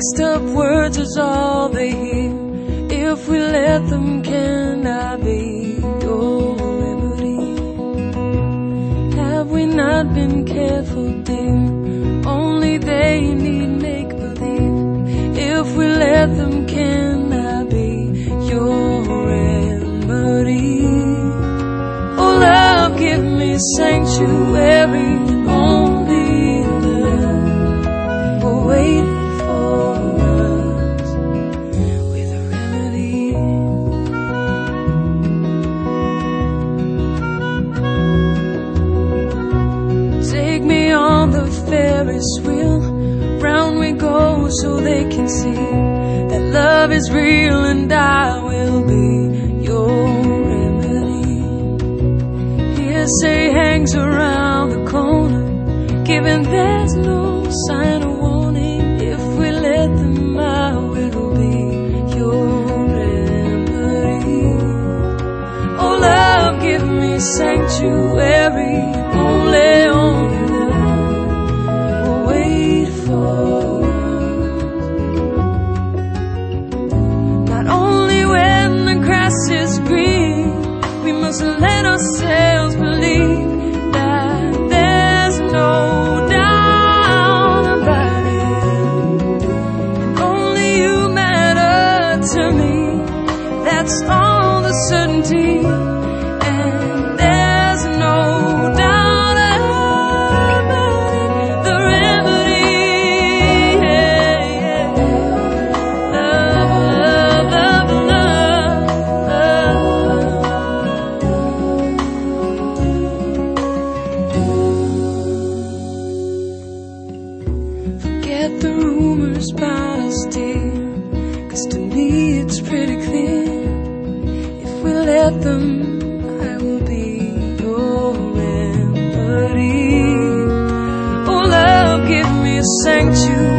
Mixed up words is all they hear. If we let them, can I be your remedy? Have we not been careful, dear? Only they need make-believe. If we let them, can I be your remedy? Oh, love, give me sanctuary, only love will wait for us with a remedy. Take me on the Ferris wheel, round we go so they can see that love is real, and I will be your remedy. Hearsay hangs around the corner, giving there's no sign of warning. If we let them, I will be your remedy. Oh, love, give me sanctuary, only love will wait for us. Not only when the grass is green, we must let ourselves believe that there's no doubt about it, and only you matter to me. That's all the certainty, and there's no doubt about it. The remedy, yeah, yeah. Love, love, love, love. Forget the rumors about us, dear, 'cause to me it's pretty clear. If we let them, I will be your remedy. Oh, love, give me a sanctuary,